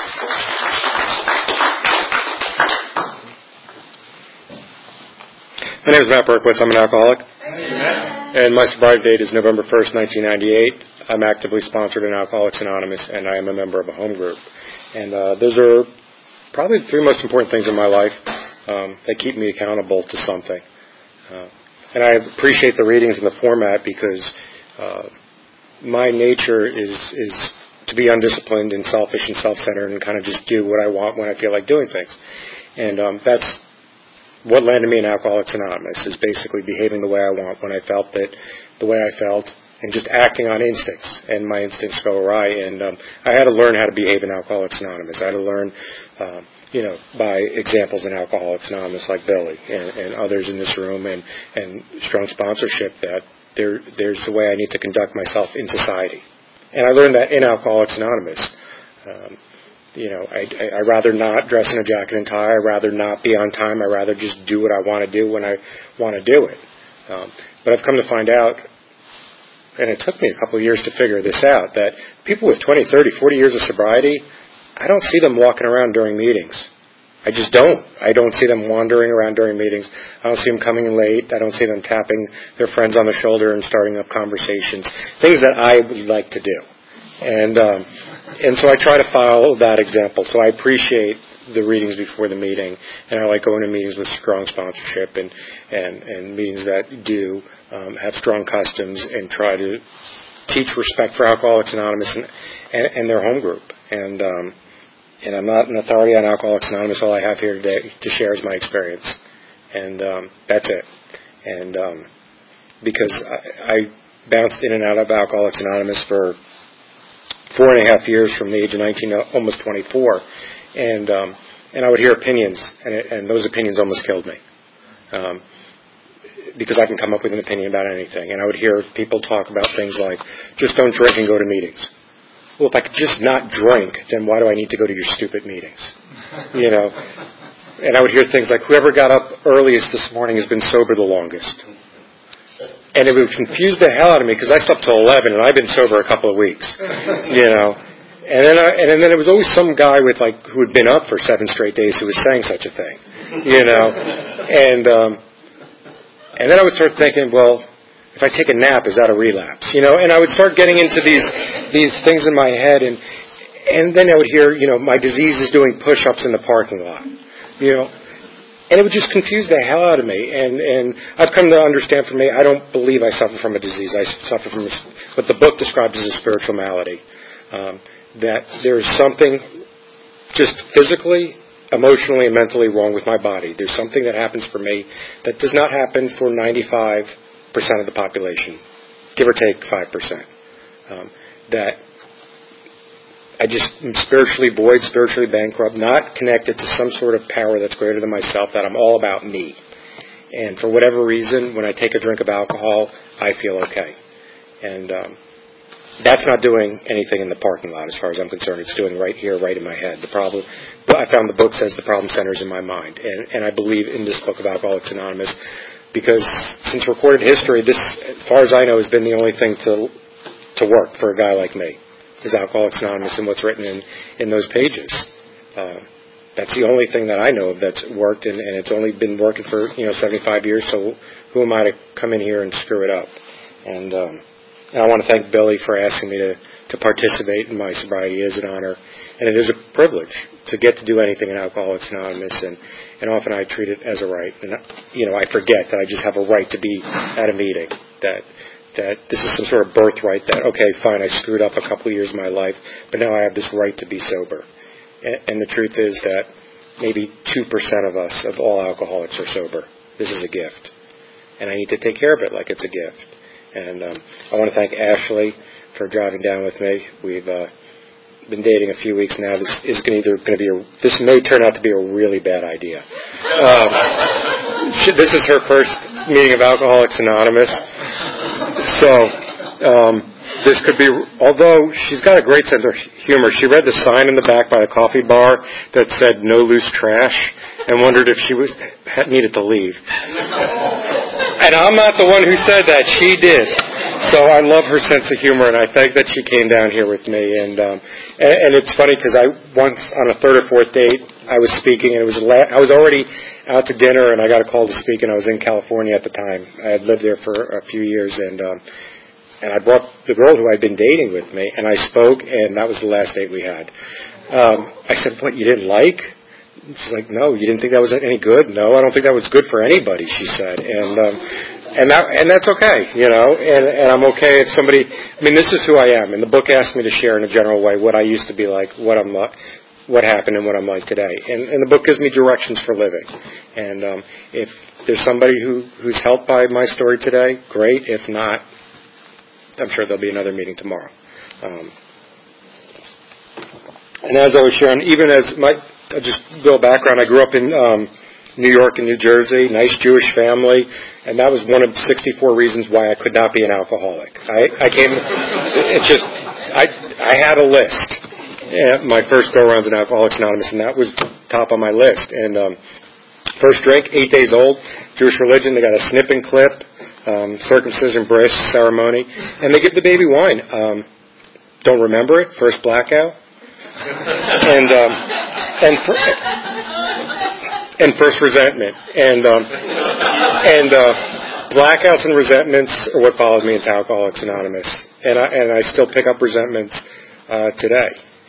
My name is Matt Berkowitz. I'm an alcoholic. And my sobriety date is November 1st, 1998. I'm actively sponsored in Alcoholics Anonymous, and I am a member of a home group. And those are probably the three most important things in my life. They keep me accountable to something. And I appreciate the readings and the format because my nature is to be undisciplined and selfish and self-centered and kind of just do what I want when I feel like doing things. And that's what landed me in Alcoholics Anonymous, is basically behaving the way I want when I felt it, the way I felt, and just acting on instincts. And my instincts go awry. And I had to learn how to behave in Alcoholics Anonymous. I had to learn, by examples in Alcoholics Anonymous like Billy and others in this room and strong sponsorship that there's the way I need to conduct myself in society. And I learned that in Alcoholics Anonymous. I'd rather not dress in a jacket and tie. I'd rather not be on time. I'd rather just do what I want to do when I want to do it. But I've come to find out, and it took me a couple of years to figure this out, that people with 20, 30, 40 years of sobriety, I don't see them walking around during meetings. I just don't. I don't see them wandering around during meetings. I don't see them coming in late. I don't see them tapping their friends on the shoulder and starting up conversations, things that I would like to do. And so I try to follow that example. So I appreciate the readings before the meeting, and I like going to meetings with strong sponsorship and meetings that do have strong customs and try to teach respect for Alcoholics Anonymous and their home group. And I'm not an authority on Alcoholics Anonymous. All I have here today to share is my experience, and that's it. And because I bounced in and out of Alcoholics Anonymous for 4.5 years, from the age of 19 to almost 24, and I would hear opinions, and those opinions almost killed me, because I can come up with an opinion about anything. And I would hear people talk about things like, just don't drink and go to meetings. Well, if I could just not drink, then why do I need to go to your stupid meetings? And I would hear things like, whoever got up earliest this morning has been sober the longest. And it would confuse the hell out of me because I slept till 11 and I've been sober a couple of weeks, And then it was always some guy who had been up for 7 straight days who was saying such a thing, And then I would start thinking, well, if I take a nap, is that a relapse? And I would start getting into these things in my head, and then I would hear, my disease is doing push-ups in the parking lot, And it would just confuse the hell out of me. And I've come to understand, for me, I don't believe I suffer from a disease. I suffer from what the book describes as a spiritual malady. That there's something just physically, emotionally, and mentally wrong with my body. There's something that happens for me that does not happen for 95% of the population, give or take 5%. That I just am spiritually void, spiritually bankrupt, not connected to some sort of power that's greater than myself, that I'm all about me. And for whatever reason, when I take a drink of alcohol, I feel okay. And that's not doing anything in the parking lot as far as I'm concerned. It's doing right here, right in my head. The problem, I found the book says the problem centers in my mind. And I believe in this book of Alcoholics Anonymous because since recorded history, this, as far as I know, has been the only thing to work for a guy like me. Is Alcoholics Anonymous and what's written in those pages. That's the only thing that I know of that's worked, and it's only been working for 75 years. So who am I to come in here and screw it up? And I want to thank Billy for asking me to participate in my sobriety. It is an honor, and it is a privilege to get to do anything in Alcoholics Anonymous. And often I treat it as a right, and I forget that I just have a right to be at a meeting. That this is some sort of birthright that, okay, fine, I screwed up a couple of years of my life, but now I have this right to be sober. And the truth is that maybe 2% of us, of all alcoholics, are sober. This is a gift. And I need to take care of it like it's a gift. And I want to thank Ashley for driving down with me. We've been dating a few weeks now. This may turn out to be a really bad idea. This is her first meeting of Alcoholics Anonymous. So, this could be, although she's got a great sense of humor, she read the sign in the back by the coffee bar that said no loose trash and wondered if she needed to leave. And I'm not the one who said that. She did. So I love her sense of humor, and I thank that she came down here with me. And it's funny because I once on a third or fourth date I was speaking, and I was already out to dinner, and I got a call to speak, and I was in California at the time. I had lived there for a few years, and I brought the girl who I'd been dating with me, and I spoke, and that was the last date we had. I said, "What, you didn't like?" She's like, "No, you didn't think that was any good?" "No, I don't think that was good for anybody," she said. And that's okay, and I'm okay if somebody, this is who I am, and the book asked me to share in a general way what I used to be like, what happened and what I'm like today. And the book gives me directions for living. And if there's somebody who's helped by my story today, great. If not, I'm sure there'll be another meeting tomorrow. And as I was sharing, even as just a little background, I grew up in New York and New Jersey, nice Jewish family, and that was one of 64 reasons why I could not be an alcoholic. I had a list. My first go-around's in Alcoholics Anonymous, and that was top on my list. And first drink, 8 days old, Jewish religion, they got a snip and clip, circumcision, bris ceremony, and they give the baby wine. Don't remember it, first blackout. And first resentment, and blackouts and resentments are what followed me into Alcoholics Anonymous, and I still pick up resentments today.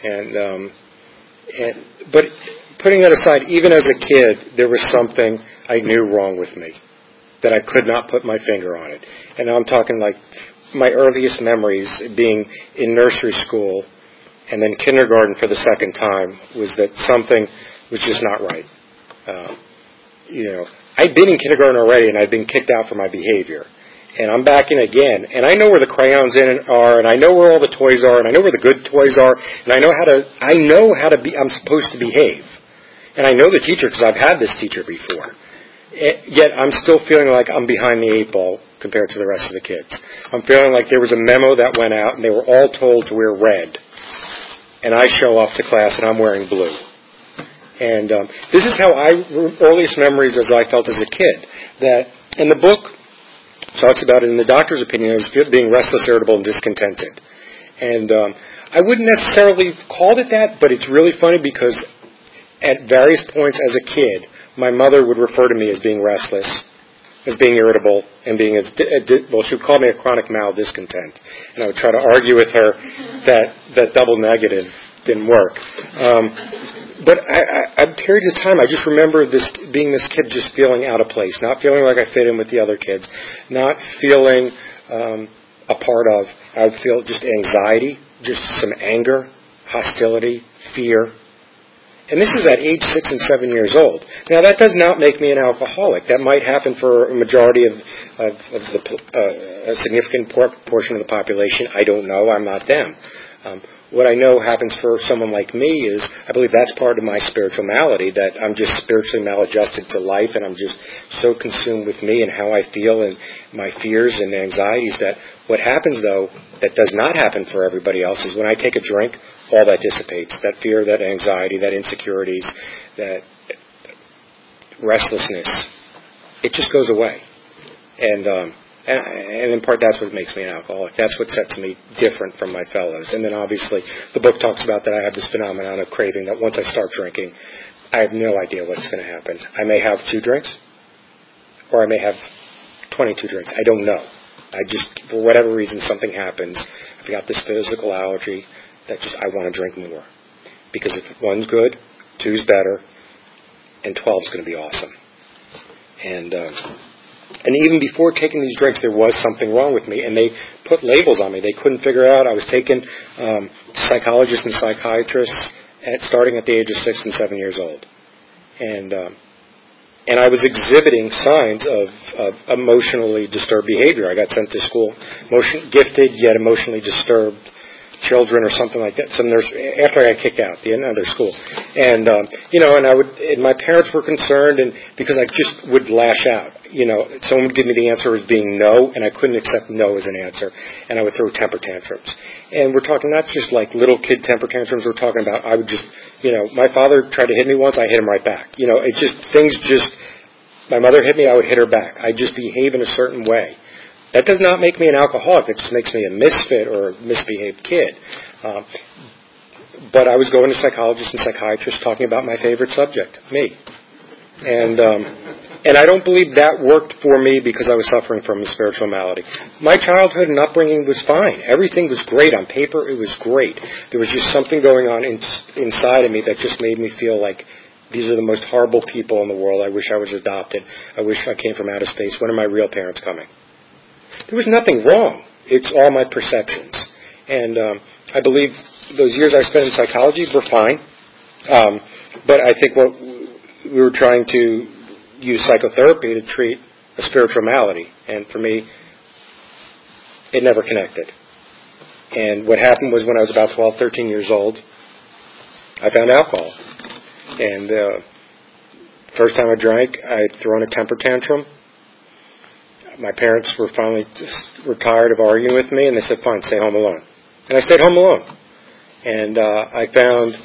But putting that aside, even as a kid, there was something I knew wrong with me that I could not put my finger on it. And I'm talking like my earliest memories being in nursery school and then kindergarten for the second time was that something was just not right. I'd been in kindergarten already, and I'd been kicked out for my behavior. And I'm back in again, and I know where the crayons are, and I know where all the toys are, and I know where the good toys are, and I know how to be. I'm supposed to behave, and I know the teacher because I've had this teacher before. Yet I'm still feeling like I'm behind the 8 ball compared to the rest of the kids. I'm feeling like there was a memo that went out, and they were all told to wear red, and I show up to class and I'm wearing blue. And this is how earliest memories as I felt as a kid. That, and the book talks about it in the doctor's opinion as being restless, irritable, and discontented. And I wouldn't necessarily call it that, but it's really funny because at various points as a kid, my mother would refer to me as being restless, as being irritable, and being she would call me a chronic mal-discontent. And I would try to argue with her that double negative didn't work. But a period of time, I just remember being this kid just feeling out of place, not feeling like I fit in with the other kids, not feeling a part of. I would feel just anxiety, just some anger, hostility, fear. And this is at age 6 and 7 years old. Now, that does not make me an alcoholic. That might happen for a majority of a significant portion of the population. I don't know. I'm not them. What I know happens for someone like me is I believe that's part of my spiritual malady, that I'm just spiritually maladjusted to life, and I'm just so consumed with me and how I feel and my fears and anxieties that what happens, though, that does not happen for everybody else is when I take a drink, all that dissipates. That fear, that anxiety, that insecurities, that restlessness, it just goes away. And in part, that's what makes me an alcoholic. That's what sets me different from my fellows. And then, obviously, the book talks about that I have this phenomenon of craving, that once I start drinking, I have no idea what's going to happen. I may have 2 drinks, or I may have 22 drinks. I don't know. I just, for whatever reason, something happens. I've got this physical allergy that just, I want to drink more. Because if 1's good, 2's better, and 12's going to be awesome. And even before taking these drinks, there was something wrong with me, and they put labels on me. They couldn't figure out. I was taking psychologists and psychiatrists starting at the age of 6 and 7 years old, and I was exhibiting signs of emotionally disturbed behavior. I got sent to school, gifted yet emotionally disturbed children or something like that. Some nurse after I got kicked out the other school, and my parents were concerned, and because I just would lash out. Someone would give me the answer as being no, and I couldn't accept no as an answer, and I would throw temper tantrums. And we're talking not just like little kid temper tantrums. We're talking about I would just, my father tried to hit me once, I hit him right back. It's just things. Just my mother hit me, I would hit her back. I just behave in a certain way. That does not make me an alcoholic. It just makes me a misfit or a misbehaved kid. But I was going to psychologists and psychiatrists talking about my favorite subject, me. And I don't believe that worked for me because I was suffering from a spiritual malady. My childhood and upbringing was fine. Everything was great. On paper, it was great. There was just something going on inside of me that just made me feel like these are the most horrible people in the world. I wish I was adopted. I wish I came from outer space. When are my real parents coming? There was nothing wrong. It's all my perceptions. And I believe those years I spent in psychology were fine. But I think what we were trying to use psychotherapy to treat a spiritual malady. And for me, it never connected. And what happened was when I was about 12, 13 years old, I found alcohol. And first time I drank, I had thrown a temper tantrum. My parents were were tired of arguing with me, and they said, fine, stay home alone. And I stayed home alone. And I found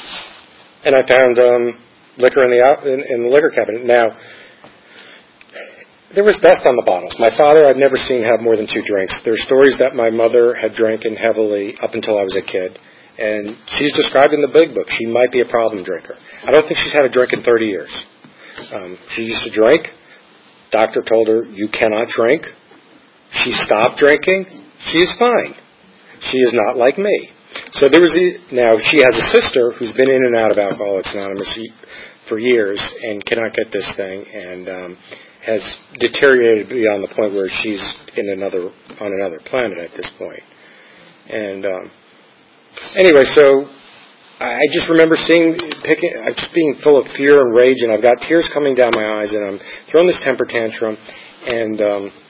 liquor in the liquor cabinet. Now, there was dust on the bottles. My father I'd never seen have more than 2 drinks. There are stories that my mother had drinking heavily up until I was a kid. And she's described in the big book. She might be a problem drinker. I don't think she's had a drink in 30 years. She used to drink. Doctor told her, you cannot drink. She stopped drinking. She is fine. She is not like me. So now she has a sister who's been in and out of Alcoholics Anonymous for years and cannot get this thing and has deteriorated beyond the point where she's on another planet at this point. And anyway, so I just remember just being full of fear and rage, and I've got tears coming down my eyes, and I'm throwing this temper tantrum, and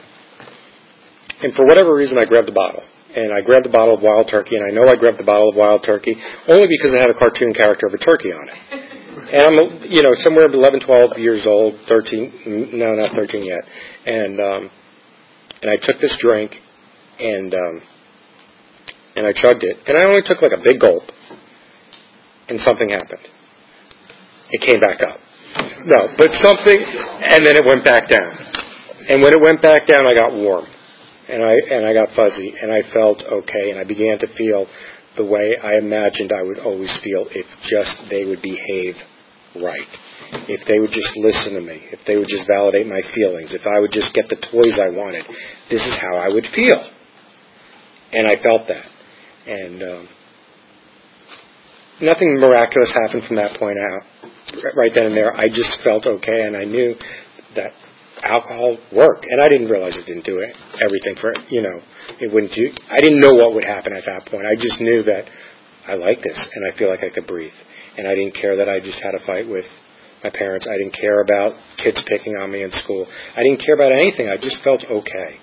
for whatever reason, I grabbed the bottle. And I grabbed the bottle of Wild Turkey, and I know I grabbed the bottle of Wild Turkey only because it had a cartoon character of a turkey on it. And I'm, somewhere 11, 12 years old, 13, no, not 13 yet. And I took this drink, and I chugged it. And I only took like a big gulp, and something happened. It came back up. No, but something, and then it went back down. And when it went back down, I got warm. And I got fuzzy, and I felt okay, and I began to feel the way I imagined I would always feel if just they would behave right. If they would just listen to me. If they would just validate my feelings. If I would just get the toys I wanted. This is how I would feel. And I felt that. And nothing miraculous happened from that point out. Right then and there, I just felt okay, and I knew that alcohol worked, and I didn't realize it didn't do everything for it. It wouldn't do. I didn't know what would happen at that point. I just knew that I like this, and I feel like I could breathe. And I didn't care that I just had a fight with my parents. I didn't care about kids picking on me in school. I didn't care about anything. I just felt okay.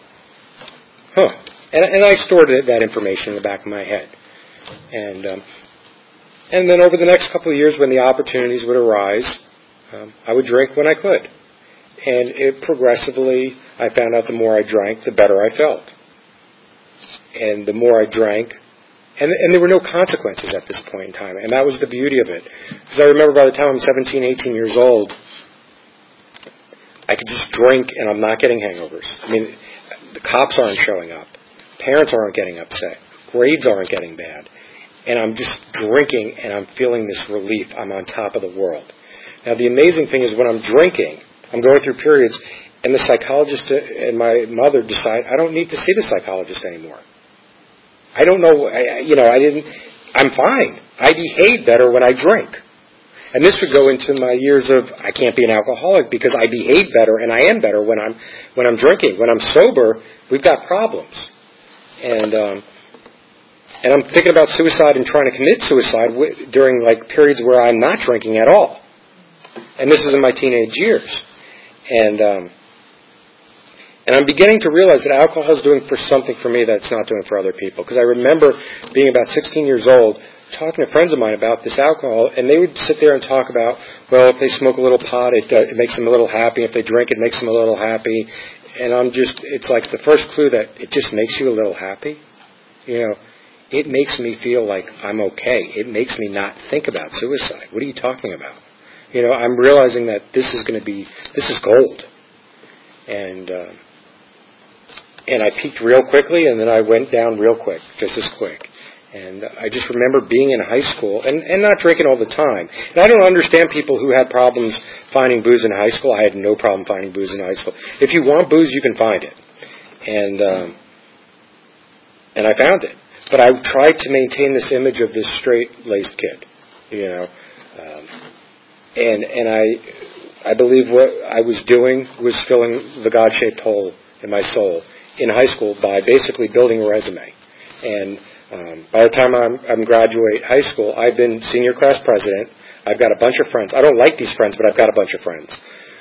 And I stored that information in the back of my head. And then over the next couple of years, when the opportunities would arise, I would drink when I could. And progressively, I found out the more I drank, the better I felt. And the more I drank, and there were no consequences at this point in time. And that was the beauty of it. Because I remember by the time I'm 17, 18 years old, I could just drink and I'm not getting hangovers. I mean, the cops aren't showing up. Parents aren't getting upset. Grades aren't getting bad. And I'm just drinking and I'm feeling this relief. I'm on top of the world. Now, the amazing thing is when I'm drinking, I'm going through periods, and the psychologist and my mother decide I don't need to see the psychologist anymore. I don't know, I'm fine. I behave better when I drink. And this would go into my years of I can't be an alcoholic because I behave better and I am better when I'm drinking. When I'm sober, we've got problems. And I'm thinking about suicide and trying to commit suicide during periods where I'm not drinking at all. And this is in my teenage years. And I'm beginning to realize that alcohol is doing something for me that it's not doing for other people. Because I remember being about 16 years old, talking to friends of mine about this alcohol, and they would sit there and talk about, well, if they smoke a little pot, it makes them a little happy. If they drink, it makes them a little happy. And it's like the first clue that it just makes you a little happy. It makes me feel like I'm okay. It makes me not think about suicide. What are you talking about? I'm realizing that this is gold. And And I peaked real quickly, and then I went down real quick, just as quick. And I just remember being in high school and not drinking all the time. And I don't understand people who had problems finding booze in high school. I had no problem finding booze in high school. If you want booze, you can find it. And I found it. But I tried to maintain this image of this straight-laced kid, you know. And I believe what I was doing was filling the God-shaped hole in my soul in high school by basically building a resume. And by the time I'm graduate high school, I've been senior class president. I've got a bunch of friends. I don't like these friends, but I've got a bunch of friends.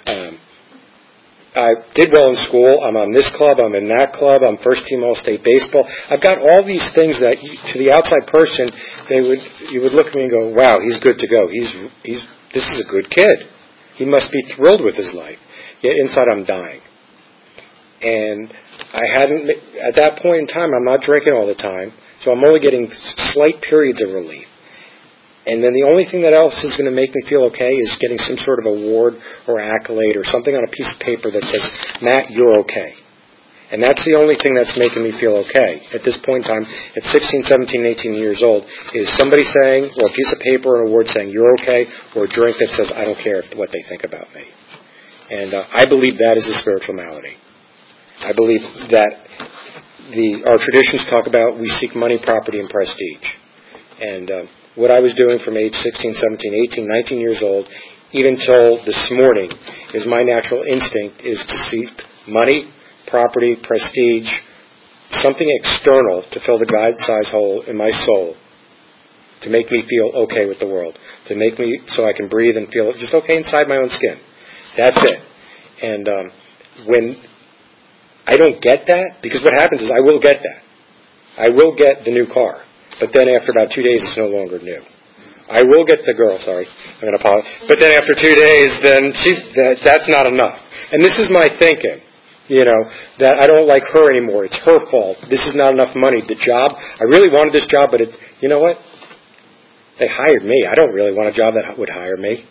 I did well in school. I'm on this club. I'm in that club. I'm first team All-State baseball. I've got all these things that, to the outside person, you would look at me and go, "Wow, he's good to go. This is a good kid. He must be thrilled with his life." Yet inside, I'm dying. And at that point in time, I'm not drinking all the time. So I'm only getting slight periods of relief. And then the only thing that else is going to make me feel okay is getting some sort of award or accolade or something on a piece of paper that says, "Matt, you're okay." And that's the only thing that's making me feel okay at this point in time, at 16, 17, 18 years old, is somebody saying, or a piece of paper or an award saying, "You're okay," or a drink that says, "I don't care what they think about me." And I believe that is a spiritual malady. I believe that our traditions talk about we seek money, property, and prestige. And what I was doing from age 16, 17, 18, 19 years old, even till this morning, is my natural instinct is to seek money, property, prestige, something external to fill the God-sized hole in my soul, to make me feel okay with the world, to make me so I can breathe and feel just okay inside my own skin. That's it. And when I don't get that, because what happens is I will get that. I will get the new car. But then after about 2 days, it's no longer new. I will get the girl, sorry. I'm going to apologize. But then after 2 days, then that's not enough. And this is my thinking, that I don't like her anymore. It's her fault. This is not enough money. The job, I really wanted this job, but you know what? They hired me. I don't really want a job that would hire me.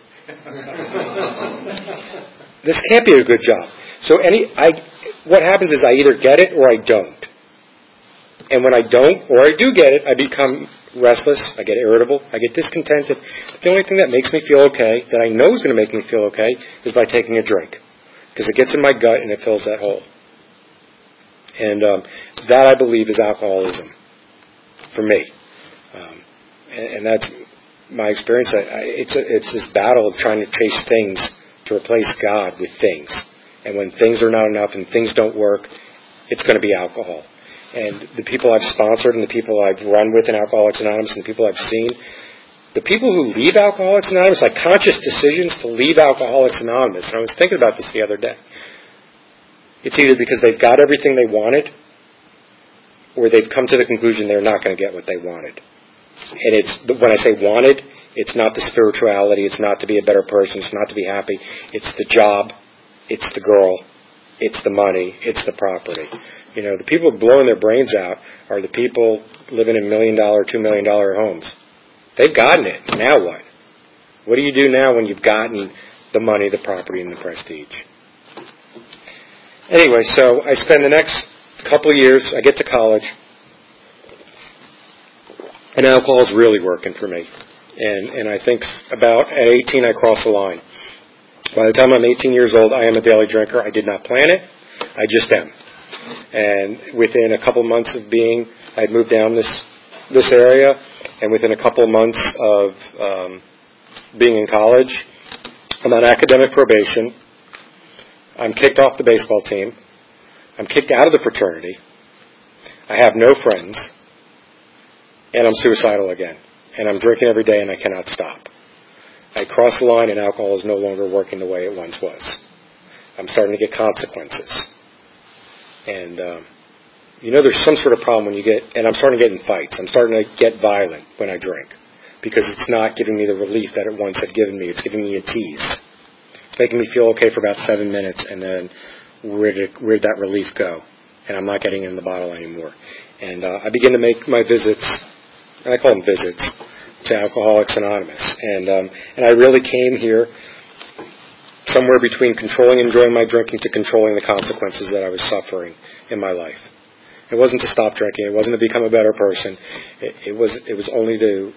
This can't be a good job. So what happens is I either get it or I don't. And when I don't, or I do get it, I become restless, I get irritable, I get discontented. The only thing that makes me feel okay, that I know is going to make me feel okay, is by taking a drink. Because it gets in my gut and it fills that hole. And that, I believe, is alcoholism for me. And that's my experience. It's this battle of trying to chase things to replace God with things. And when things are not enough and things don't work, it's going to be alcohol. And the people I've sponsored and the people I've run with in Alcoholics Anonymous and the people I've seen, the people who leave Alcoholics Anonymous, like conscious decisions to leave Alcoholics Anonymous, and I was thinking about this the other day, it's either because they've got everything they wanted or they've come to the conclusion they're not going to get what they wanted. And when I say wanted, it's not the spirituality, it's not to be a better person, it's not to be happy, it's the job, it's the girl, it's the money, it's the property. The people blowing their brains out are the people living in $1 million, $2 million homes. They've gotten it. Now what? What do you do now when you've gotten the money, the property, and the prestige? Anyway, so I spend the next couple of years, I get to college, and alcohol is really working for me. And I think about at 18 I cross the line. By the time I'm 18 years old, I am a daily drinker. I did not plan it. I just am. And within a couple months of I'd moved down this area, and within a couple of months of being in college, I'm on academic probation. I'm kicked off the baseball team. I'm kicked out of the fraternity. I have no friends. And I'm suicidal again. And I'm drinking every day and I cannot stop. I cross the line and alcohol is no longer working the way it once was. I'm starting to get consequences. And, there's some sort of problem when and I'm starting to get in fights. I'm starting to get violent when I drink. Because it's not giving me the relief that it once had given me. It's giving me a tease. It's making me feel okay for about 7 minutes, and then where did that relief go? And I'm not getting in the bottle anymore. And I begin to make my visits, and I call them visits, to Alcoholics Anonymous. And I really came here somewhere between controlling and enjoying my drinking to controlling the consequences that I was suffering in my life. It wasn't to stop drinking. It wasn't to become a better person. It was only to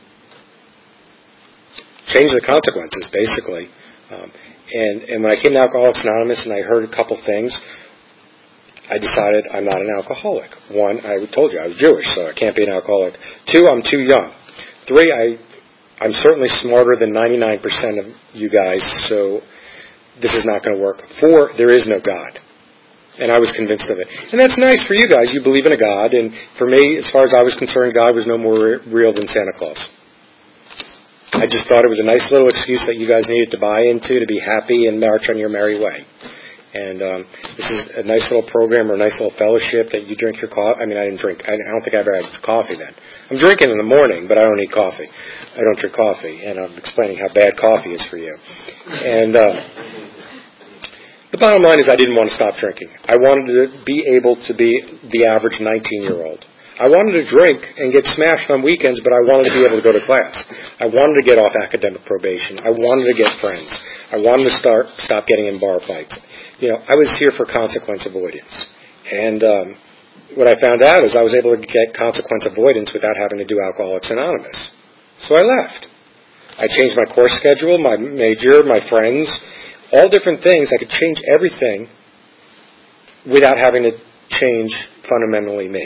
change the consequences, basically. And when I came to Alcoholics Anonymous and I heard a couple things, I decided I'm not an alcoholic. One, I told you I was Jewish, so I can't be an alcoholic. Two, I'm too young. Three, I'm certainly smarter than 99% of you guys, so this is not going to work. Four, there is no God. And I was convinced of it. And that's nice for you guys. You believe in a God. And for me, as far as I was concerned, God was no more real than Santa Claus. I just thought it was a nice little excuse that you guys needed to buy into to be happy and march on your merry way. And this is a nice little program or a nice little fellowship that you drink your coffee. I mean, I didn't drink. I don't think I ever had coffee then. I'm drinking in the morning, but I don't eat coffee. I don't drink coffee. And I'm explaining how bad coffee is for you. And the bottom line is I didn't want to stop drinking. I wanted to be able to be the average 19-year-old. I wanted to drink and get smashed on weekends, but I wanted to be able to go to class. I wanted to get off academic probation. I wanted to get friends. I wanted to stop getting in bar fights. I was here for consequence avoidance. And what I found out is I was able to get consequence avoidance without having to do Alcoholics Anonymous. So I left. I changed my course schedule, my major, my friends, all different things. I could change everything without having to change fundamentally me.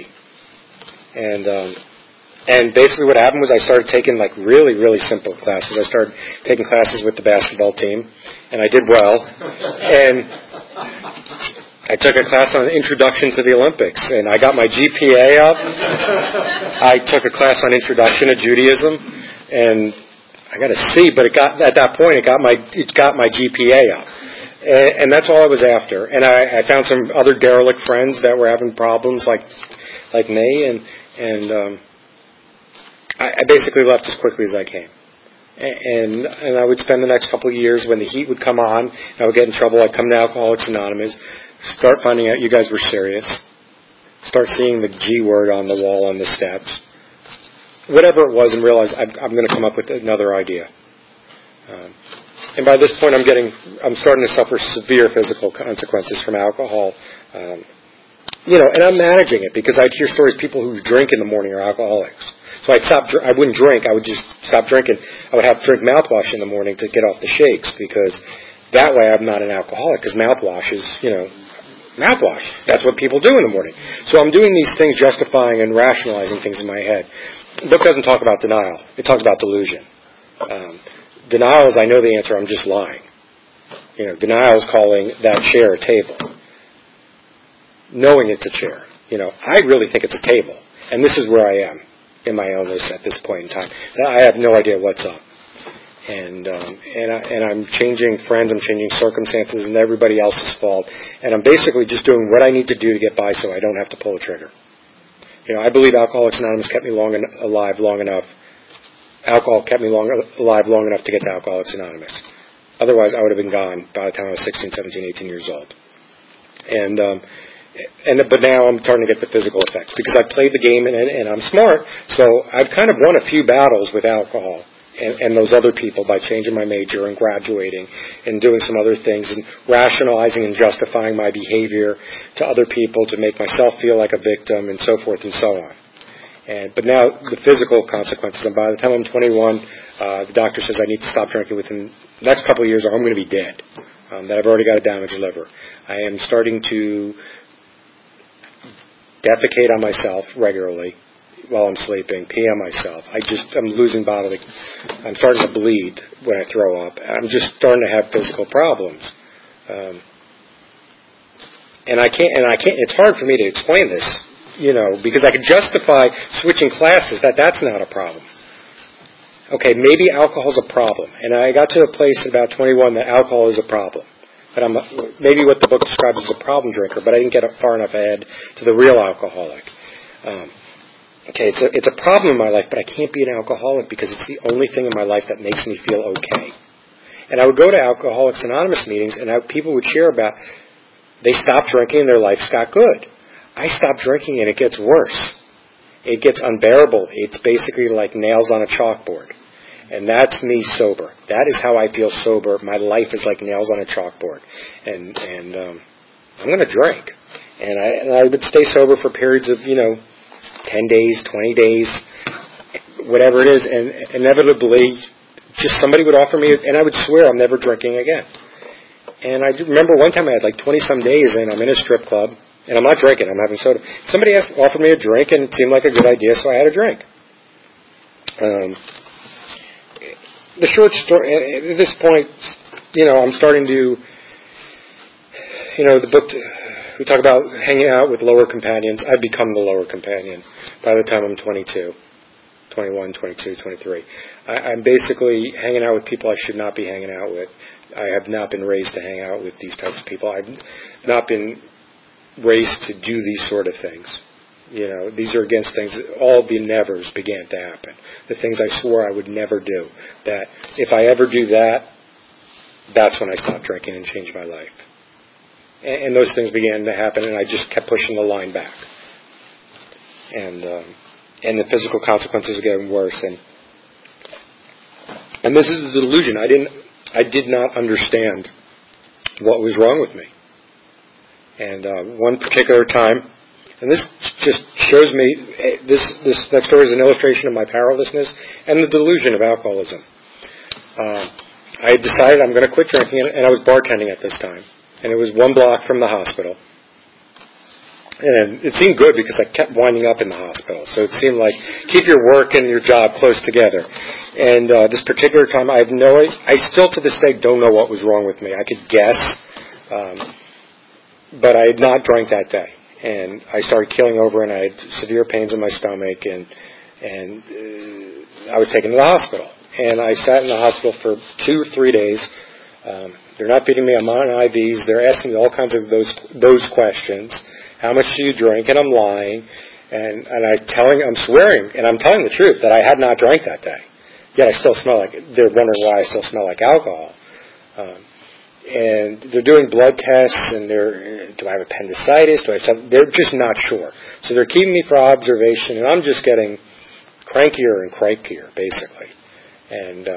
And basically what happened was I started taking really, really simple classes. I started taking classes with the basketball team, and I did well. And I took a class on Introduction to the Olympics, and I got my GPA up. I took a class on Introduction to Judaism, and I got a C, but at that point it got my GPA up. And that's all I was after. And I found some other derelict friends that were having problems like me, and I basically left as quickly as I came. And I would spend the next couple of years when the heat would come on, I would get in trouble. I'd come to Alcoholics Anonymous, start finding out you guys were serious, start seeing the G word on the wall on the steps, whatever it was, and realize I'm going to come up with another idea. And by this point, I'm starting to suffer severe physical consequences from alcohol. And I'm managing it because I'd hear stories of people who drink in the morning are alcoholics. So I wouldn't drink. I would just stop drinking. I would have to drink mouthwash in the morning to get off the shakes because that way I'm not an alcoholic because mouthwash is, mouthwash. That's what people do in the morning. So I'm doing these things, justifying and rationalizing things in my head. The book doesn't talk about denial. It talks about delusion. Denial is I know the answer, I'm just lying. Denial is calling that chair a table. Knowing it's a chair. I really think it's a table. And this is where I am in my illness at this point in time. I have no idea what's up. And I'm changing friends, I'm changing circumstances, and everybody else's fault. And I'm basically just doing what I need to do to get by so I don't have to pull a trigger. I believe Alcoholics Anonymous kept me alive long enough. Alcohol kept me alive long enough to get to Alcoholics Anonymous. Otherwise, I would have been gone by the time I was 16, 17, 18 years old. But now I'm starting to get the physical effects because I played the game and I'm smart. So I've kind of won a few battles with alcohol and those other people by changing my major and graduating and doing some other things and rationalizing and justifying my behavior to other people to make myself feel like a victim and so forth and so on. But now the physical consequences, and by the time I'm 21, the doctor says I need to stop drinking within the next couple of years or I'm going to be dead, that I've already got a damaged liver. I am starting to defecate on myself regularly while I'm sleeping, pee on myself. I'm losing bodily. I'm starting to bleed when I throw up. I'm just starting to have physical problems. And I can't, it's hard for me to explain this, because I can justify switching classes, that's not a problem. Okay, maybe alcohol's a problem. And I got to a place at about 21 that alcohol is a problem. But I'm maybe what the book describes as a problem drinker, but I didn't get far enough ahead to the real alcoholic. It's a problem in my life, but I can't be an alcoholic because it's the only thing in my life that makes me feel okay. And I would go to Alcoholics Anonymous meetings, and people would share about they stopped drinking and their lives got good. I stopped drinking and it gets worse. It gets unbearable. It's basically like nails on a chalkboard. And that's me sober. That is how I feel sober. My life is like nails on a chalkboard. And I'm going to drink. And I would stay sober for periods of, 10 days, 20 days, whatever it is. And inevitably, just somebody would offer me, and I would swear I'm never drinking again. And I remember one time I had like 20-some days, and I'm in a strip club, and I'm not drinking, I'm having soda. Somebody offered me a drink, and it seemed like a good idea, so I had a drink. The short story, at this point, I'm starting to, the book, we talk about hanging out with lower companions. I've become the lower companion by the time I'm 22. 21, 22, 23. I'm basically hanging out with people I should not be hanging out with. I have not been raised to hang out with these types of people. I've not been raised to do these sort of things. These are against things. All the nevers began to happen. The things I swore I would never do. That if I ever do that, that's when I stopped drinking and changed my life. And those things began to happen, and I just kept pushing the line back. And the physical consequences are getting worse. And this is the delusion. I did not understand what was wrong with me. And one particular time, and this just shows me, this next story is an illustration of my powerlessness and the delusion of alcoholism. I had decided I'm going to quit drinking, and I was bartending at this time. And it was 1 block from the hospital. And it seemed good because I kept winding up in the hospital. So it seemed like keep your work and your job close together. And this particular time, I still to this day don't know what was wrong with me. I could guess, but I had not drank that day. And I started keeling over, and I had severe pains in my stomach, and I was taken to the hospital. And I sat in the hospital for 2 or 3 days. They're not feeding me. I'm on IVs. They're asking me all kinds of those questions. How much do you drink? And I'm lying, and I'm swearing, and I'm telling the truth that I had not drank that day. Yet I still smell like. They're wondering why I still smell like alcohol. And they're doing blood tests, and do I have appendicitis? They're just not sure. So they're keeping me for observation, and I'm just getting crankier and crankier, basically. And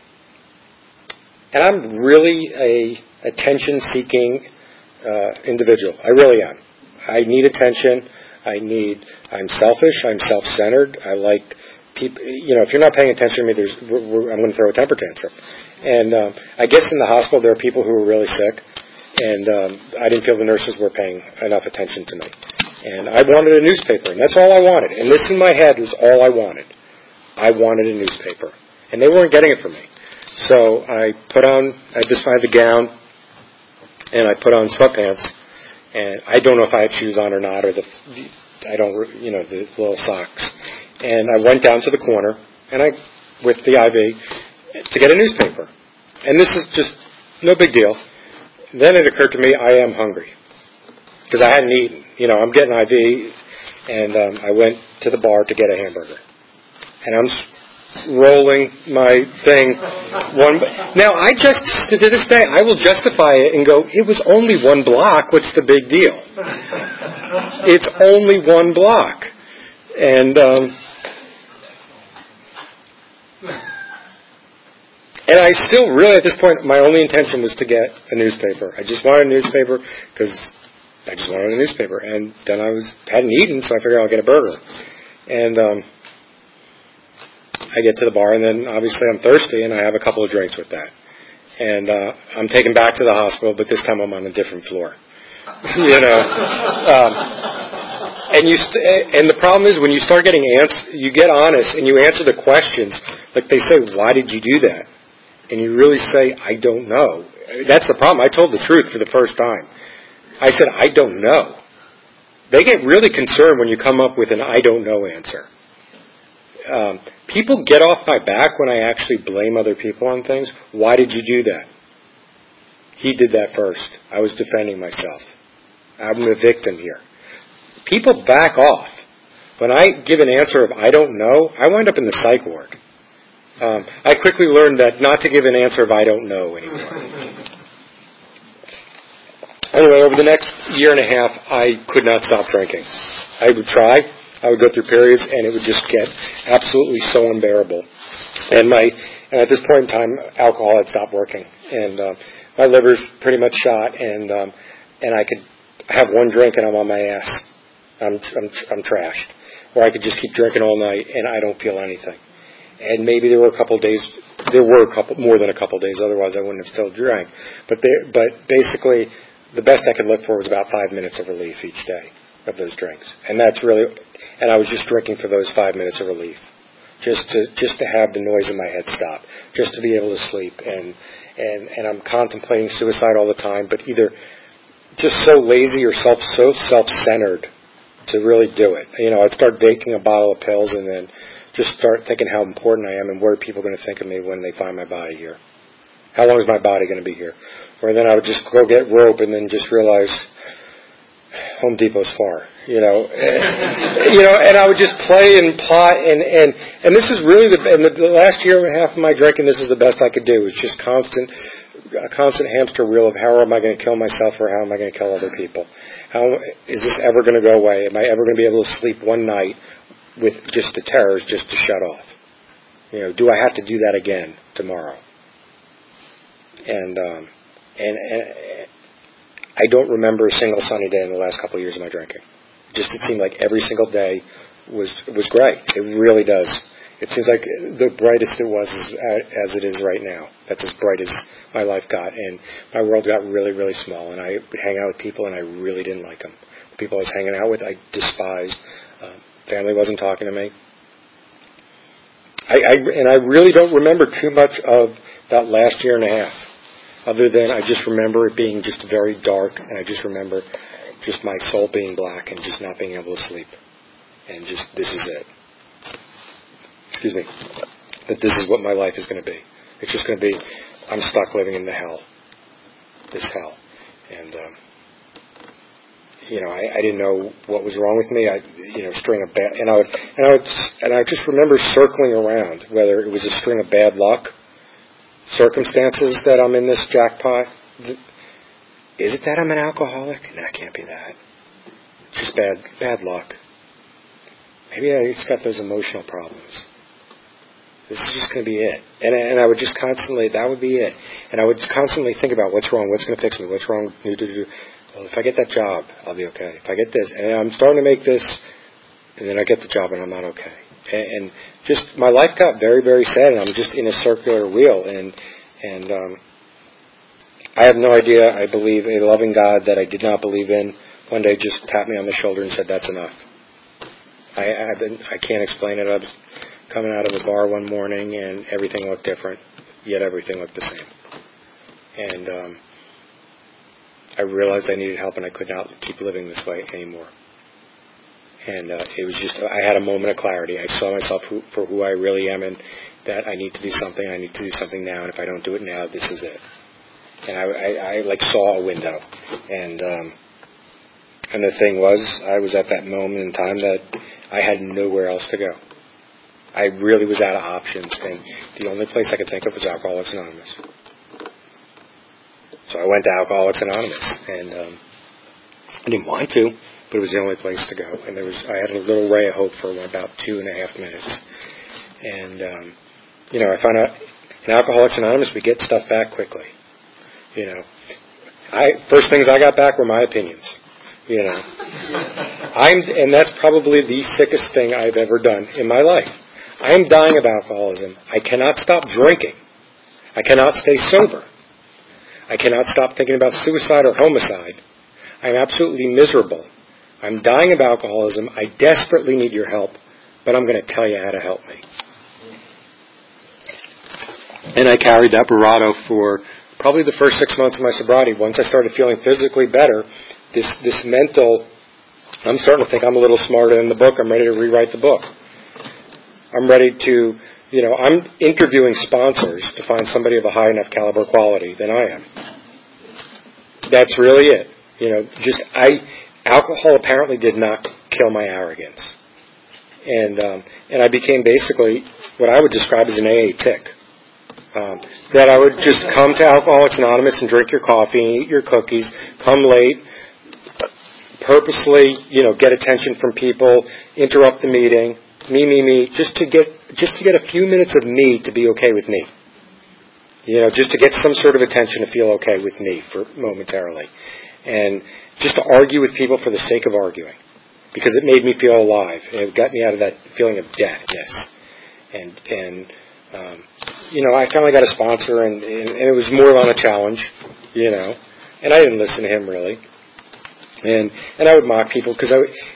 I'm really a attention-seeking individual. I really am. I need attention. I'm selfish. I'm self-centered. I like people. If you're not paying attention to me, I'm going to throw a temper tantrum. And I guess in the hospital there are people who are really sick, and I didn't feel the nurses were paying enough attention to me. And I wanted a newspaper, and that's all I wanted. And this in my head was all I wanted. I wanted a newspaper, and they weren't getting it from me. So I just had the gown, and I put on sweatpants. And I don't know if I had shoes on or not, or the little socks. And I went down to the corner, with the IV, to get a newspaper. And this is just no big deal. Then it occurred to me, I am hungry. Because I hadn't eaten. I'm getting IV, and I went to the bar to get a hamburger. And I'm rolling my thing. Now, to this day, I will justify it and go, it was only 1 block. What's the big deal? It's only 1 block. And I still really, at this point, my only intention was to get a newspaper. I just wanted a newspaper because I just wanted a newspaper. And then I hadn't eaten, so I figured I'll get a burger. And I get to the bar, and then obviously I'm thirsty, and I have a couple of drinks with that. And I'm taken back to the hospital, but this time I'm on a different floor. And the problem is when you start getting you get honest, and you answer the questions. Like they say, why did you do that? And you really say, I don't know. That's the problem. I told the truth for the first time. I said, I don't know. They get really concerned when you come up with an I don't know answer. People get off my back when I actually blame other people on things. Why did you do that? He did that first. I was defending myself. I'm the victim here. People back off. When I give an answer of I don't know, I wind up in the psych ward. I quickly learned that not to give an answer of I don't know anymore. Anyway, over the next year and a half, I could not stop drinking. I would try. I would go through periods, and it would just get absolutely so unbearable. And at this point in time, alcohol had stopped working, and my liver's pretty much shot, and I could have one drink and I'm on my ass. I'm trashed. Or I could just keep drinking all night and I don't feel anything. And maybe there were more than a couple days, otherwise I wouldn't have still drank. But basically, the best I could look for was about 5 minutes of relief each day of those drinks, and I was just drinking for those 5 minutes of relief. Just to have the noise in my head stop, just to be able to sleep, and I'm contemplating suicide all the time, but either just so lazy or so self-centered to really do it. I'd start baking a bottle of pills and then just start thinking how important I am and what are people going to think of me when they find my body here. How long is my body going to be here? Or then I would just go get rope and then just realize Home Depot's far, and I would just play and plot, and this is really the last year and a half of my drinking. This is the best I could do. It's just a constant hamster wheel of how am I going to kill myself or how am I going to kill other people? How is this ever going to go away? Am I ever going to be able to sleep one night with just the terrors just to shut off? Do I have to do that again tomorrow? And I don't remember a single sunny day in the last couple of years of my drinking. It seemed like every single day was great. It really does. It seems like the brightest it was as it is right now. That's as bright as my life got. And my world got really, really small. And I would hang out with people, and I really didn't like them. The people I was hanging out with, I despised. Family wasn't talking to me. I really don't remember too much of that last year and a half. Other than I just remember it being just very dark, and I just remember just my soul being black and just not being able to sleep. And just, this is it. Excuse me. That this is what my life is going to be. It's just going to be, I'm stuck living in this hell. And, I didn't know what was wrong with me. I just remember circling around, whether it was a string of bad luck, circumstances that I'm in this jackpot. Is it that I'm an alcoholic? No, it can't be that. It's just bad luck. Maybe I just got those emotional problems. This is just going to be it. And I would just constantly, that would be it. And I would constantly think about what's wrong, what's going to fix me, what's wrong. Well, if I get that job, I'll be okay. If I get this, and I'm starting to make this, and then I get the job and I'm not okay. And just my life got very, very sad, and I'm just in a circular wheel. And I have no idea. I believe a loving God that I did not believe in one day just tapped me on the shoulder and said, "That's enough." I can't explain it. I was coming out of a bar one morning, and everything looked different, yet everything looked the same. And I realized I needed help, and I could not keep living this way anymore. And it was just, I had a moment of clarity. I saw myself for who I really am, and that I need to do something. I need to do something now, and if I don't do it now, this is it. And I saw a window. And the thing was, I was at that moment in time that I had nowhere else to go. I really was out of options, and the only place I could think of was Alcoholics Anonymous. So I went to Alcoholics Anonymous, and I didn't want to, but it was the only place to go. And I had a little ray of hope for about 2.5 minutes. And, I found out in Alcoholics Anonymous, we get stuff back quickly. First things I got back were my opinions. And that's probably the sickest thing I've ever done in my life. I am dying of alcoholism. I cannot stop drinking. I cannot stay sober. I cannot stop thinking about suicide or homicide. I'm absolutely miserable. I'm dying of alcoholism. I desperately need your help, but I'm going to tell you how to help me. And I carried that bravado for probably the first 6 months of my sobriety. Once I started feeling physically better, this mental, I'm starting to think I'm a little smarter than the book. I'm ready to rewrite the book. I'm ready to, I'm interviewing sponsors to find somebody of a high enough caliber quality than I am. That's really it. Alcohol apparently did not kill my arrogance. And I became basically what I would describe as an AA tick. That I would just come to Alcoholics Anonymous and drink your coffee and eat your cookies, come late, purposely, get attention from people, interrupt the meeting, me, just to get a few minutes of me to be okay with me. Just to get some sort of attention to feel okay with me for momentarily. And just to argue with people for the sake of arguing. Because it made me feel alive. It got me out of that feeling of deadness. And I finally got a sponsor, and it was more on a challenge, And I didn't listen to him really. And I would mock people because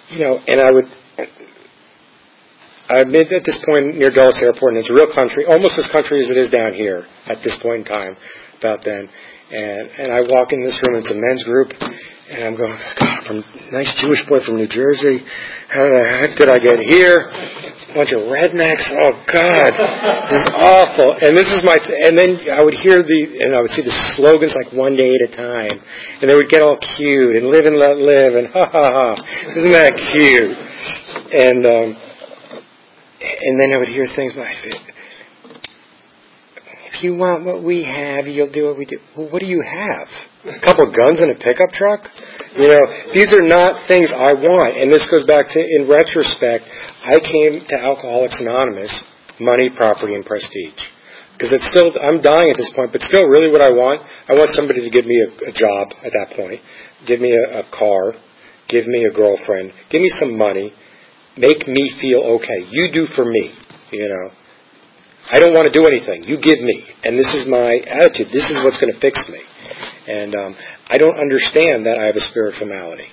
I've been at this point near Dulles Airport, and it's a real country, almost as country as it is down here at this point in time, about then. And I walk in this room, it's a men's group, and I'm going, God, I'm a nice Jewish boy from New Jersey. How the heck did I get here? A bunch of rednecks. Oh, God, this is awful. And and then I would hear and I would see the slogans like one day at a time, and they would get all cute, and live and let live, and ha, ha, ha. Isn't that cute? And then I would hear things like, if you want what we have, you'll do what we do. Well, what do you have? A couple of guns and a pickup truck? These are not things I want. And this goes back to, in retrospect, I came to Alcoholics Anonymous, money, property, and prestige. Because I'm dying at this point, but still really what I want somebody to give me a job at that point, give me a car, give me a girlfriend, give me some money, make me feel okay. You do for me, I don't want to do anything. You give me. And this is my attitude. This is what's going to fix me. And I don't understand that I have a spiritual malady.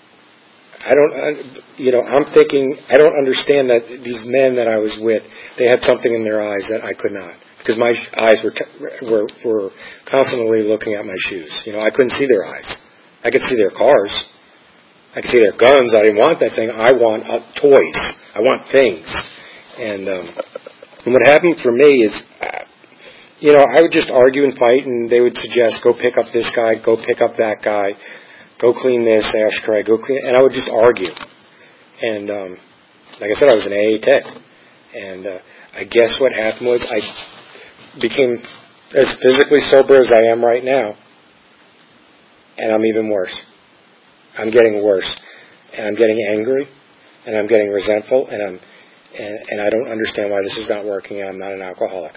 I'm thinking, I don't understand that these men that I was with, they had something in their eyes that I could not. Because my eyes were constantly looking at my shoes. I couldn't see their eyes. I could see their cars. I could see their guns. I didn't want that thing. I want toys. I want things. And what happened for me is, I would just argue and fight, and they would suggest, go pick up this guy, go pick up that guy, go clean this ashtray, and I would just argue. And like I said, I was an AA tech. And I guess what happened was I became as physically sober as I am right now, and I'm even worse. I'm getting worse, and I'm getting angry, and I'm getting resentful, and I don't understand why this is not working, and I'm not an alcoholic.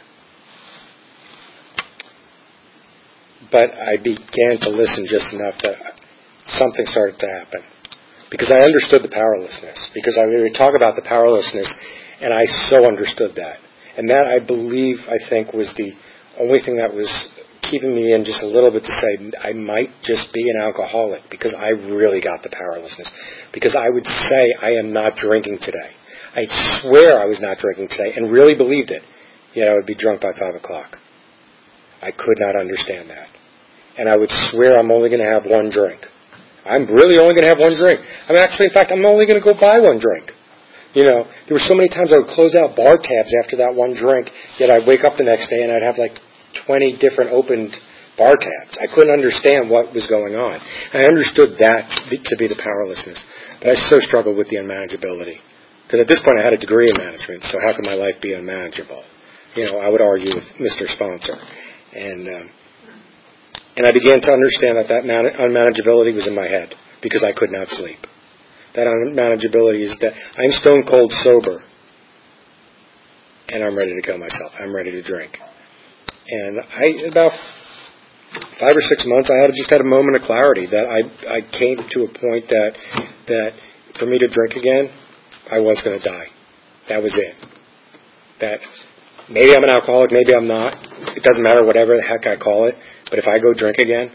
But I began to listen just enough that something started to happen. Because I understood the powerlessness. Because we would talk about the powerlessness, and I so understood that. And that, I think, was the only thing that was keeping me in just a little bit to say, I might just be an alcoholic, because I really got the powerlessness. Because I would say, I am not drinking today. I swear I was not drinking today, and really believed it. Yet I would be drunk by 5 o'clock. I could not understand that. And I would swear I'm only going to have one drink. I'm really only going to have one drink. I'm only going to go buy one drink. There were so many times I would close out bar tabs after that one drink, yet I'd wake up the next day and I'd have like 20 different opened bar tabs. I couldn't understand what was going on. I understood that to be the powerlessness. But I so struggled with the unmanageability. Because at this point I had a degree in management, so how could my life be unmanageable? I would argue with Mr. Sponsor. And I began to understand that unmanageability was in my head, because I could not sleep. That unmanageability is that I'm stone cold sober, and I'm ready to kill myself. I'm ready to drink. And about 5 or 6 months, I just had a moment of clarity that I came to a point that for me to drink again, I was going to die. That was it. That maybe I'm an alcoholic, maybe I'm not. It doesn't matter whatever the heck I call it. But if I go drink again,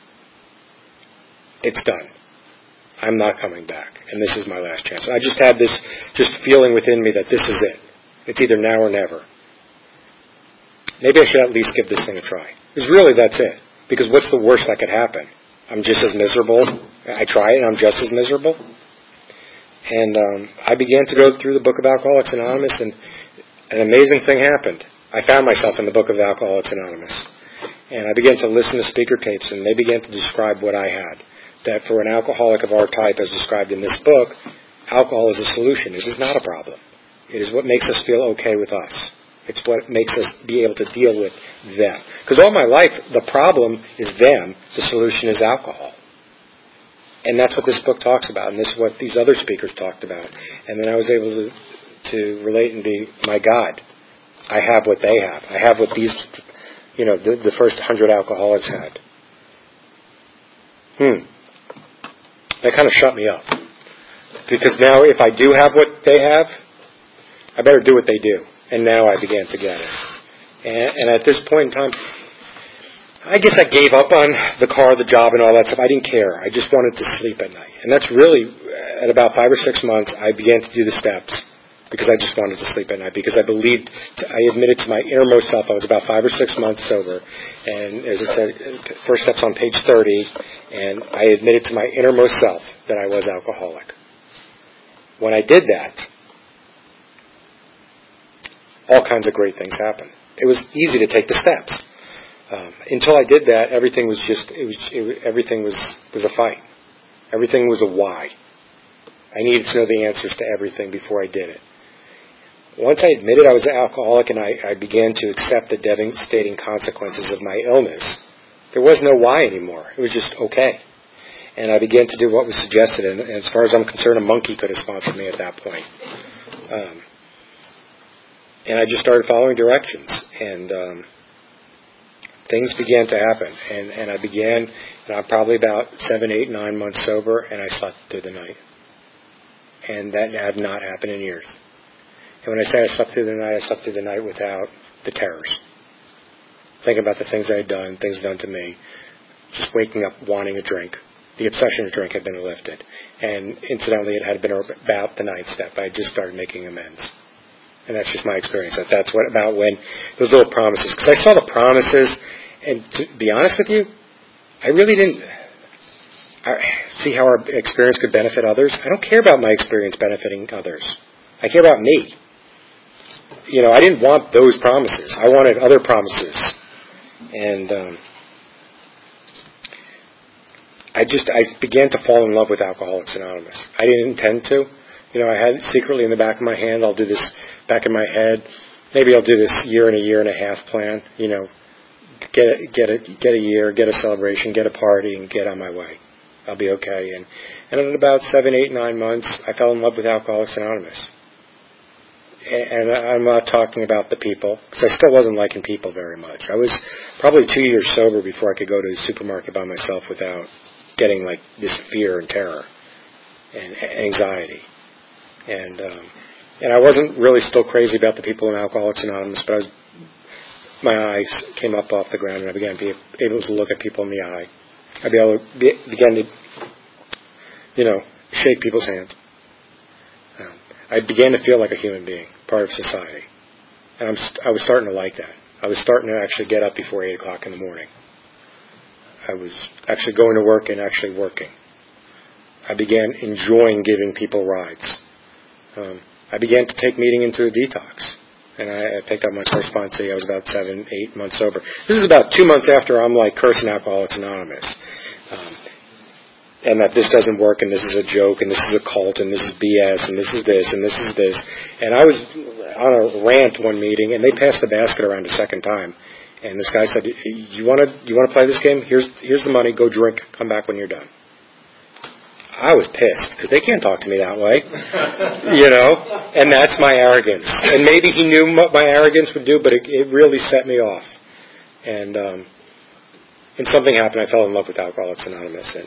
it's done. I'm not coming back. And this is my last chance. I just had this feeling within me that this is it. It's either now or never. Maybe I should at least give this thing a try. Because really that's it. Because what's the worst that could happen? I'm just as miserable. I try it and I'm just as miserable. And I began to go through the book of Alcoholics Anonymous, and an amazing thing happened. I found myself in the book of Alcoholics Anonymous. And I began to listen to speaker tapes, and they began to describe what I had. That for an alcoholic of our type, as described in this book, alcohol is a solution. It is not a problem. It is what makes us feel okay with us. It's what makes us be able to deal with them. Because all my life, the problem is them. The solution is alcohol. And that's what this book talks about, and this is what these other speakers talked about. And then I was able to relate and be my God. I have what they have. I have what these, the first 100 alcoholics had. That kind of shut me up. Because now if I do have what they have, I better do what they do. And now I began to get it. And at this point in time, I guess I gave up on the car, the job, and all that stuff. I didn't care. I just wanted to sleep at night. And that's really, at about 5 or 6 months, I began to do the steps because I just wanted to sleep at night. Because I believed, I admitted to my innermost self, I was about 5 or 6 months sober. And as I said, first step's on page 30. And I admitted to my innermost self that I was alcoholic. When I did that, all kinds of great things happened. It was easy to take the steps. Until I did that, everything was everything was a fight. Everything was a why. I needed to know the answers to everything before I did it. Once I admitted I was an alcoholic and I began to accept the devastating consequences of my illness, there was no why anymore. It was just okay. And I began to do what was suggested. And as far as I'm concerned, a monkey could have sponsored me at that point. And I just started following directions. And things began to happen. And I began, and I'm probably about 7, 8, 9 months sober, and I slept through the night. And that had not happened in years. And when I say I slept through the night without the terrors. Thinking about the things I had done, things done to me. Just waking up wanting a drink. The obsession to drink had been lifted. And incidentally, it had been about the 9th step. I had just started making amends. And that's just my experience. That's about when those little promises. Because I saw the promises, and to be honest with you, I really didn't see how our experience could benefit others. I don't care about my experience benefiting others. I care about me. I didn't want those promises. I wanted other promises. And I began to fall in love with Alcoholics Anonymous. I didn't intend to. I had it secretly in the back of my hand. I'll do this back in my head. Maybe I'll do this year and a half plan. Get a year, get a celebration, get a party, and get on my way. I'll be okay. And in about 7, 8, 9 months, I fell in love with Alcoholics Anonymous. And I'm not talking about the people, because I still wasn't liking people very much. I was probably 2 years sober before I could go to the supermarket by myself without getting like this fear and terror and anxiety. And I wasn't really still crazy about the people in Alcoholics Anonymous, but my eyes came up off the ground, and I began to be able to look at people in the eye. I began to, shake people's hands. I began to feel like a human being, part of society. And I was starting to like that. I was starting to actually get up before 8 o'clock in the morning. I was actually going to work and actually working. I began enjoying giving people rides. I began to take meeting into a detox. And I picked up my correspondence. I was about 7, 8 months sober. This is about 2 months after I'm like cursing Alcoholics Anonymous. And that this doesn't work, and this is a joke, and this is a cult, and this is BS, and this is this, and this is this. And I was on a rant one meeting, and they passed the basket around a second time. And this guy said, "You want to play this game? Here's the money. Go drink. Come back when you're done." I was pissed because they can't talk to me that way, And that's my arrogance. And maybe he knew what my arrogance would do, but it really set me off. And something happened. I fell in love with Alcoholics Anonymous, and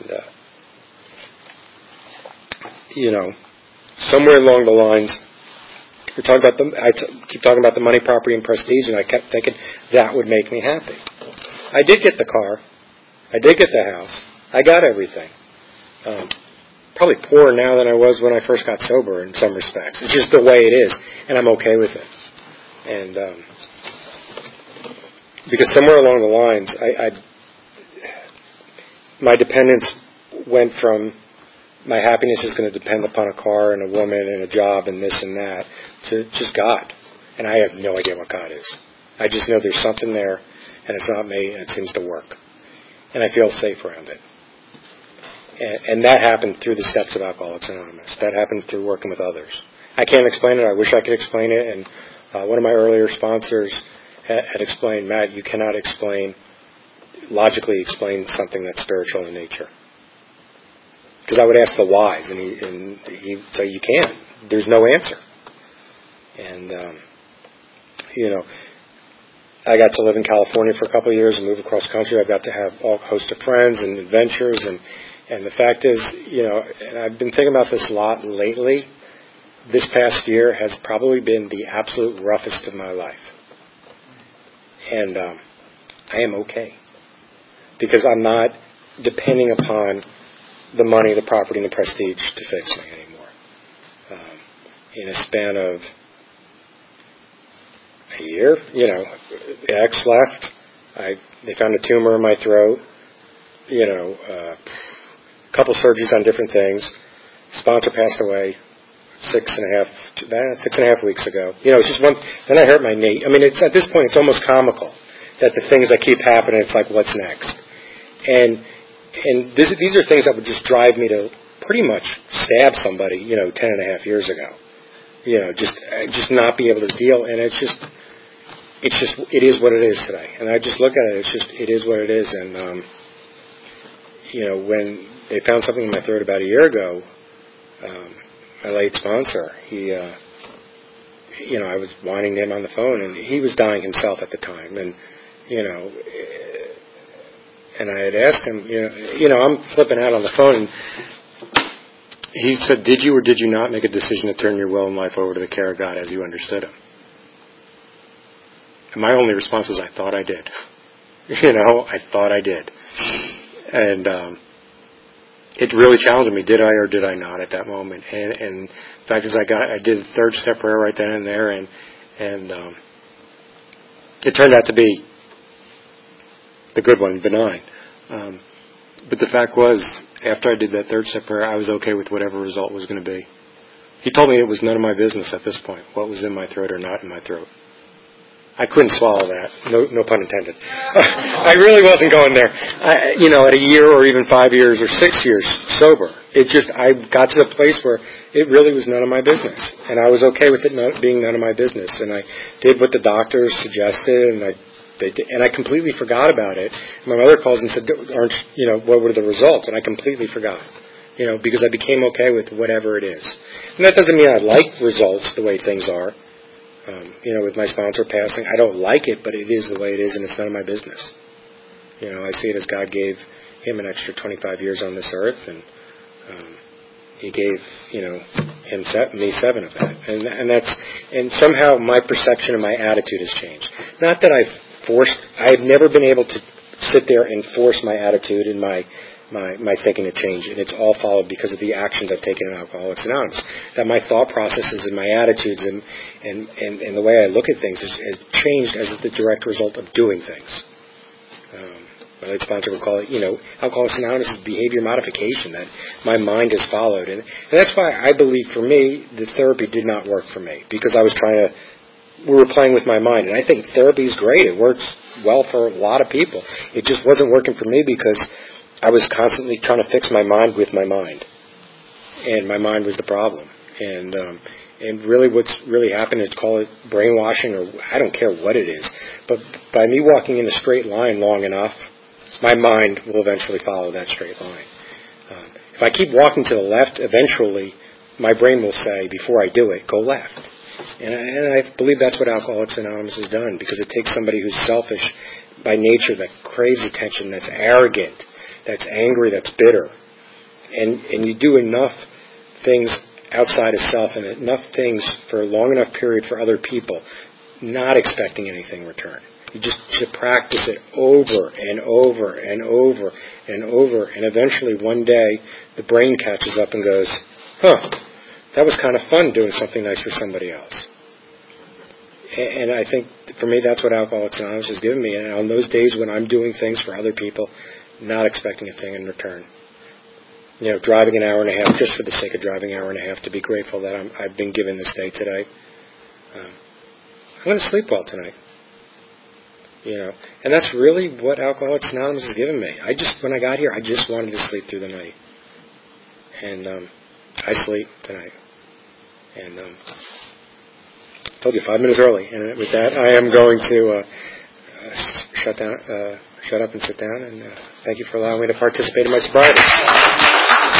somewhere along the lines, I keep talking about the money, property, and prestige, and I kept thinking that would make me happy. I did get the car. I did get the house. I got everything. Probably poorer now than I was when I first got sober in some respects. It's just the way it is, and I'm okay with it. And because somewhere along the lines, my dependence went from my happiness is going to depend upon a car and a woman and a job and this and that to just God. And I have no idea what God is. I just know there's something there, and it's not me, and it seems to work. And I feel safe around it. And that happened through the steps of Alcoholics Anonymous. That happened through working with others. I can't explain it. I wish I could explain it. And one of my earlier sponsors had explained, Matt, you cannot logically explain something that's spiritual in nature. Because I would ask the whys, and he'd say, you can't. There's no answer. And, I got to live in California for a couple of years and move across country. I got to have all host of friends and adventures. And the fact is, and I've been thinking about this a lot lately, this past year has probably been the absolute roughest of my life. And I am okay. Because I'm not depending upon the money, the property, and the prestige to fix me anymore. In a span of a year, the ex left. They found a tumor in my throat. A couple surgeries on different things. Sponsor passed away 6.5 weeks ago. It's just one. Then I hurt my knee. I mean, it's at this point, it's almost comical that the things that keep happening. It's like, what's next? And these are things that would just drive me to pretty much stab somebody, 10.5 years ago. Just not be able to deal. And it is what it is today. And I just look at it. It is what it is. And when they found something in my throat about a year ago, my late sponsor, I was whining to him on the phone, and he was dying himself at the time. And and I had asked him, I'm flipping out on the phone, and he said, did you or did you not make a decision to turn your will and life over to the care of God as you understood Him? And my only response was, I thought I did. I thought I did. And it really challenged me, did I or did I not at that moment? And the fact is, I did the third step prayer right then and there, and it turned out to be the good one, benign. But the fact was, after I did that third step prayer, I was okay with whatever result was going to be. He told me it was none of my business at this point, what was in my throat or not in my throat. I couldn't swallow that. No pun intended. I really wasn't going there. At a year or even 5 years or 6 years sober, I got to the place where it really was none of my business. And I was okay with it being none of my business. And I did what the doctors suggested, and I completely forgot about it. My mother calls and said, what were the results? And I completely forgot, because I became okay with whatever it is. And that doesn't mean I like results the way things are. With my sponsor passing, I don't like it, but it is the way it is, and it's none of my business. I see it as God gave him an extra 25 years on this earth, and He gave, me 7 of that, and somehow my perception and my attitude has changed. Not that I've never been able to sit there and force my attitude and my thinking to change, and it's all followed because of the actions I've taken in Alcoholics Anonymous. That my thought processes and my attitudes and the way I look at things has changed as the direct result of doing things. My late sponsor would call it, Alcoholics Anonymous is behavior modification that my mind has followed, and that's why I believe for me the therapy did not work for me, because we were playing with my mind, and I think therapy is great. It works well for a lot of people. It just wasn't working for me because I was constantly trying to fix my mind with my mind, and my mind was the problem. And really, what's really happened is, call it brainwashing, or I don't care what it is. But by me walking in a straight line long enough, my mind will eventually follow that straight line. If I keep walking to the left, eventually my brain will say, before I do it, go left. And I believe that's what Alcoholics Anonymous has done, because it takes somebody who's selfish by nature, that craves attention, that's arrogant, that's angry, that's bitter. And you do enough things outside of self and enough things for a long enough period for other people, not expecting anything in return. You just should practice it over and over and over and over, and eventually one day the brain catches up and goes, that was kind of fun doing something nice for somebody else. And I think for me that's what Alcoholics Anonymous has given me. And on those days when I'm doing things for other people, not expecting a thing in return. Driving an hour and a half just for the sake of driving an hour and a half, to be grateful that I've been given this day today. I'm going to sleep well tonight. And that's really what Alcoholics Anonymous has given me. When I got here, I just wanted to sleep through the night. And I sleep tonight. And I told you 5 minutes early. And with that, I am going to shut up and sit down. And thank you for allowing me to participate in my sobriety.